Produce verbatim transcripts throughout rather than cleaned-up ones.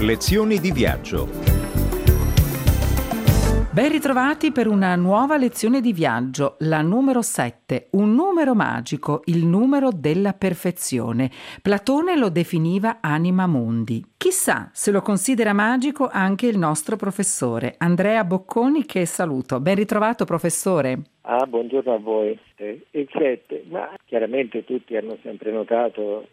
Lezioni di viaggio. Ben ritrovati per una nuova lezione di viaggio, la numero sette, un numero magico, il numero della perfezione. Platone lo definiva anima mundi. Chissà se lo considera magico anche il nostro professore, Andrea Bocconi, che saluto. Ben ritrovato, professore. Ah, buongiorno a voi. Il sette, ma chiaramente tutti hanno sempre notato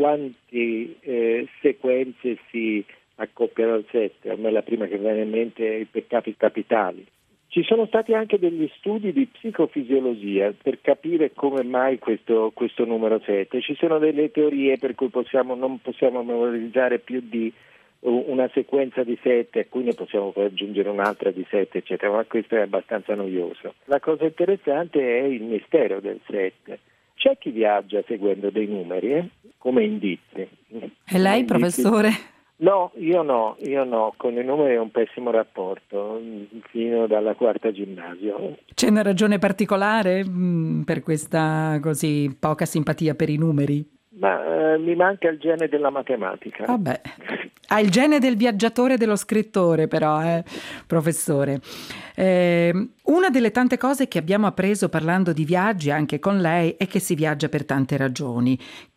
quanti eh, sequenze si accoppiano al sette. A me la prima che viene in mente è i peccati capitali. Ci sono stati anche degli studi di psicofisiologia per capire come mai questo, questo numero sette. Ci sono delle teorie per cui possiamo, non possiamo memorizzare più di una sequenza di sette, a cui ne possiamo poi aggiungere un'altra di sette, eccetera, ma questo è abbastanza noioso. La cosa interessante è il mistero del sette. C'è chi viaggia seguendo dei numeri, eh, come indizi. E lei, indizi. Professore? No, io no, io no, con i numeri ho un pessimo rapporto, fino dalla quarta ginnasio. C'è una ragione particolare mh, per questa così poca simpatia per i numeri? Ma eh, mi manca il gene della matematica. Vabbè, ha il gene del viaggiatore e dello scrittore però, eh, professore. Eh, una delle tante cose che abbiamo appreso parlando di viaggi anche con lei è che si viaggia per tante ragioni,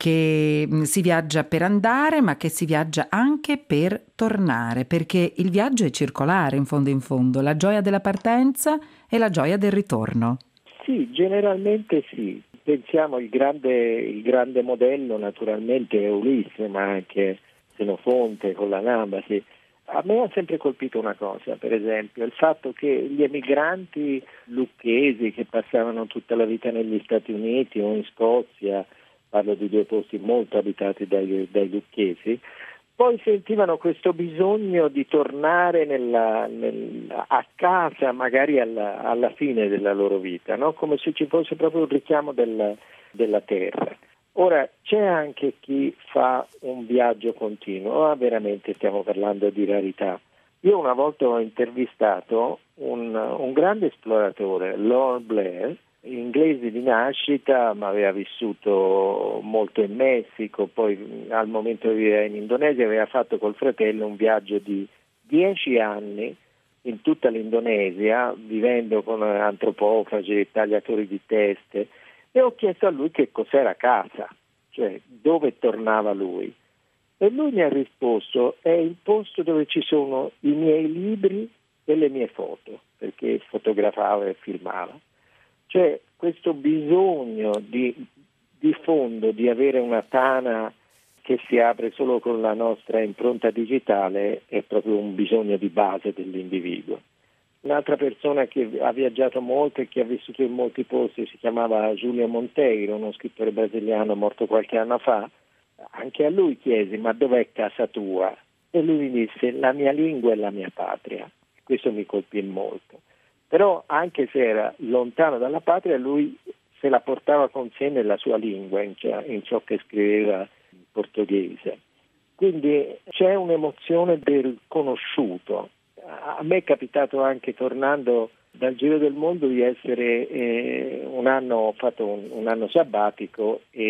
che mh, si viaggia per andare ma che si viaggia anche per tornare, perché il viaggio è circolare in fondo in fondo, la gioia della partenza e la gioia del ritorno. Sì, generalmente sì. Pensiamo il grande, il grande modello naturalmente è Ulisse, ma anche Senofonte con la Nambasi. A me ha sempre colpito una cosa, per esempio, il fatto che gli emigranti lucchesi che passavano tutta la vita negli Stati Uniti o in Scozia, parlo di due posti molto abitati dai, dai lucchesi, poi sentivano questo bisogno di tornare nella, nel, a casa magari alla, alla fine della loro vita, no? Come se ci fosse proprio un richiamo del, della terra. Ora c'è anche chi fa un viaggio continuo, ah, veramente stiamo parlando di rarità. Io una volta ho intervistato un, un grande esploratore, Lord Blair, inglese di nascita, ma aveva vissuto molto in Messico, poi al momento di vivere in Indonesia aveva fatto col fratello un viaggio di dieci anni in tutta l'Indonesia, vivendo con antropofagi, tagliatori di teste, e ho chiesto a lui che cos'era casa, cioè dove tornava lui. E lui mi ha risposto: è il posto dove ci sono i miei libri e le mie foto, perché fotografava e filmava. Cioè questo bisogno di, di fondo di avere una tana che si apre solo con la nostra impronta digitale è proprio un bisogno di base dell'individuo. Un'altra persona che ha viaggiato molto e che ha vissuto in molti posti si chiamava Giulio Monteiro, uno scrittore brasiliano morto qualche anno fa. Anche a lui chiesi: ma dov'è casa tua? E lui mi disse: la mia lingua è la mia patria. Questo mi colpì molto. Però anche se era lontano dalla patria, lui se la portava con sé nella sua lingua, in ciò, in ciò che scriveva in portoghese. Quindi c'è un'emozione del conosciuto. A me è capitato anche, tornando dal giro del mondo, di essere eh, un anno, ho fatto un, un anno sabbatico e,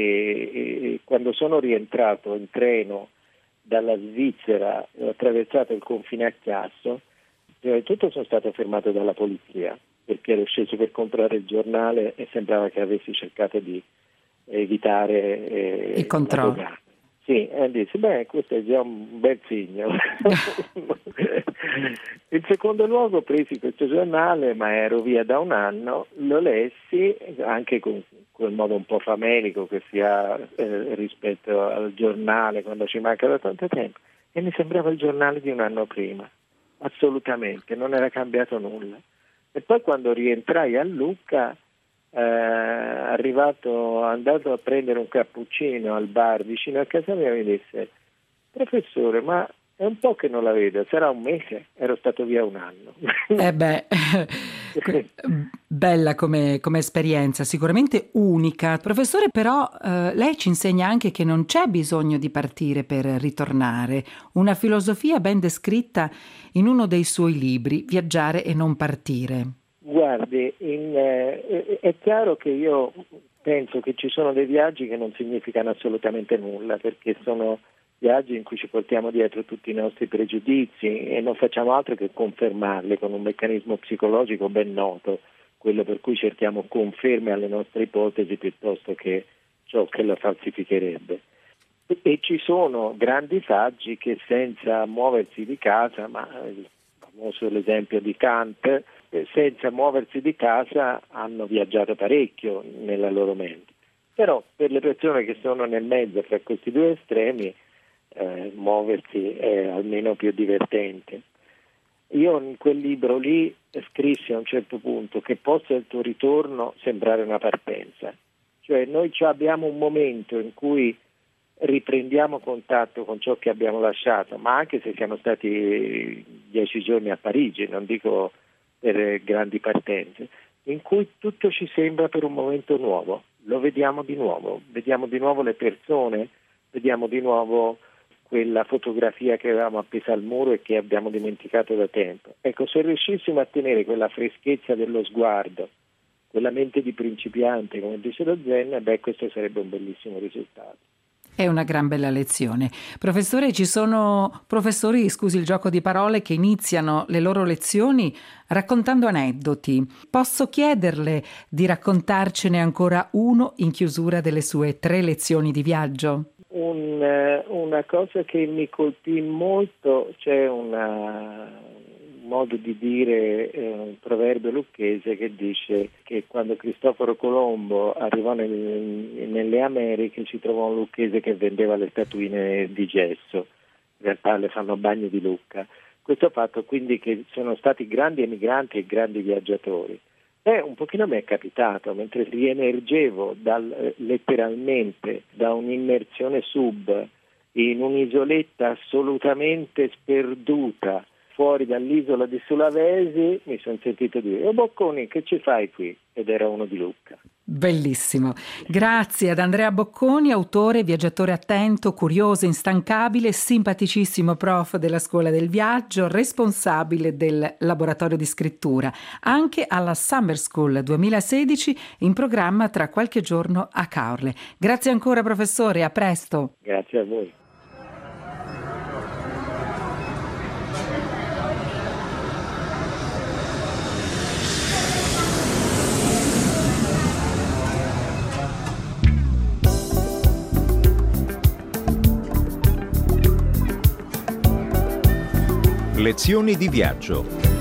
e quando sono rientrato in treno dalla Svizzera, ho attraversato il confine a Chiasso. Prima di tutto sono stato fermato dalla polizia perché ero sceso per comprare il giornale e sembrava che avessi cercato di evitare eh, il controllo. Sì, e disse: beh, questo è già un bel segno. In secondo luogo presi questo giornale, ma ero via da un anno, lo lessi anche con quel modo un po' famelico che si ha eh, rispetto al giornale quando ci manca da tanto tempo, e mi sembrava il giornale di un anno prima. Assolutamente, non era cambiato nulla. E poi quando rientrai a Lucca, eh, arrivato, andato a prendere un cappuccino al bar vicino a casa mia, mi disse: professore, ma è un po' che non la vedo, sarà un mese, ero stato via un anno. Eh beh, bella come, come esperienza, sicuramente unica. Professore, però eh, lei ci insegna anche che non c'è bisogno di partire per ritornare. Una filosofia ben descritta in uno dei suoi libri, Viaggiare e non partire. Guardi, in, eh, è chiaro che io penso che ci sono dei viaggi che non significano assolutamente nulla, perché sono viaggi in cui ci portiamo dietro tutti i nostri pregiudizi e non facciamo altro che confermarli con un meccanismo psicologico ben noto, quello per cui cerchiamo conferme alle nostre ipotesi piuttosto che ciò che la falsificherebbe. E ci sono grandi saggi che senza muoversi di casa, ma il famoso l'esempio di Kant, senza muoversi di casa hanno viaggiato parecchio nella loro mente. Però per le persone che sono nel mezzo fra questi due estremi, eh, muoversi è almeno più divertente. Io in quel libro lì scrissi a un certo punto che possa il tuo ritorno sembrare una partenza. Cioè noi abbiamo un momento in cui riprendiamo contatto con ciò che abbiamo lasciato, ma anche se siamo stati dieci giorni a Parigi, non dico per grandi partenze, in cui tutto ci sembra per un momento nuovo, lo vediamo di nuovo, vediamo di nuovo le persone, vediamo di nuovo quella fotografia che avevamo appesa al muro e che abbiamo dimenticato da tempo. Ecco, se riuscissimo a tenere quella freschezza dello sguardo, quella mente di principiante, come dice lo Zen, beh, questo sarebbe un bellissimo risultato. È una gran bella lezione. Professore, ci sono professori, scusi il gioco di parole, che iniziano le loro lezioni raccontando aneddoti. Posso chiederle di raccontarcene ancora uno in chiusura delle sue tre lezioni di viaggio? Un, una cosa che mi colpì molto, c'è una, un modo di dire, eh, un proverbio lucchese che dice che quando Cristoforo Colombo arrivò nel, nelle Americhe ci trovò un lucchese che vendeva le statuine di gesso, in realtà le fanno bagni di Lucca. Questo fatto quindi che sono stati grandi emigranti e grandi viaggiatori. Eh, un pochino mi è capitato, mentre riemergevo dal, letteralmente da un'immersione sub in un'isoletta assolutamente sperduta fuori dall'isola di Sulawesi, mi sono sentito dire: "Oh Bocconi, che ci fai qui?" Ed era uno di Lucca. Bellissimo. Grazie ad Andrea Bocconi, autore, viaggiatore attento, curioso, instancabile, simpaticissimo prof della Scuola del Viaggio, responsabile del laboratorio di scrittura, anche alla Summer School duemilasedici, in programma tra qualche giorno a Caorle. Grazie ancora professore, a presto. Grazie a voi. Lezioni di viaggio.